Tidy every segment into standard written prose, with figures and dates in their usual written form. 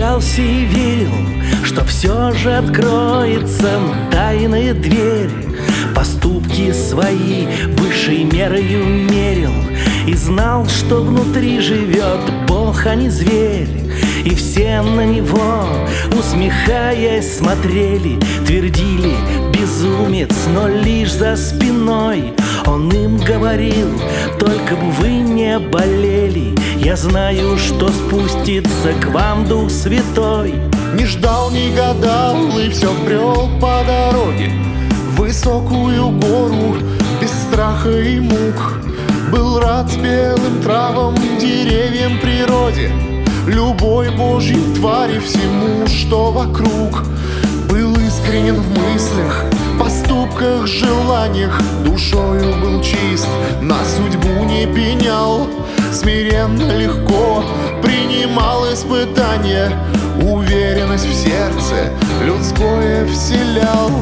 боялся и верил, что все же откроется тайная дверь. Поступки свои высшей мерою мерил и знал, что внутри живет Бог, а не зверь. И все на него, усмехаясь, смотрели, твердили: безумец, но лишь за спиной. Он им говорил: только бы вы не болели, я знаю, что спустится к вам Дух Святой. Не ждал, не гадал и все брел по дороге в высокую гору без страха и мук. Был рад спелым травам, деревьям, природе, любой Божьей твари, всему, что вокруг. Был искренен в мыслях, поступках, желаниях, душою был чист, на судьбу не пенял, смиренно, легко принимал испытания, уверенность в сердце людское вселял.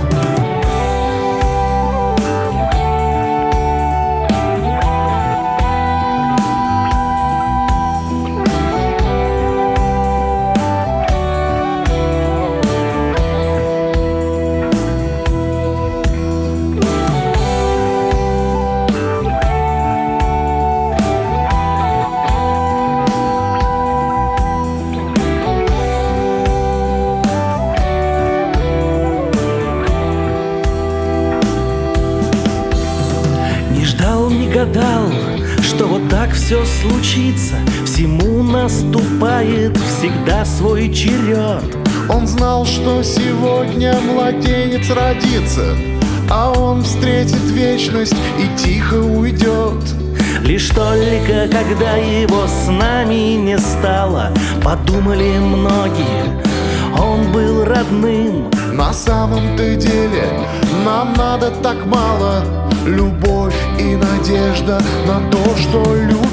Не гадал, что вот так все случится. Всему наступает всегда свой черед. Он знал, что сегодня младенец родится, а он встретит вечность и тихо уйдет. Лишь только когда его с нами не стало, подумали многие, он был родным. На самом-то деле нам надо так мало: любовь и надежда на то, что люди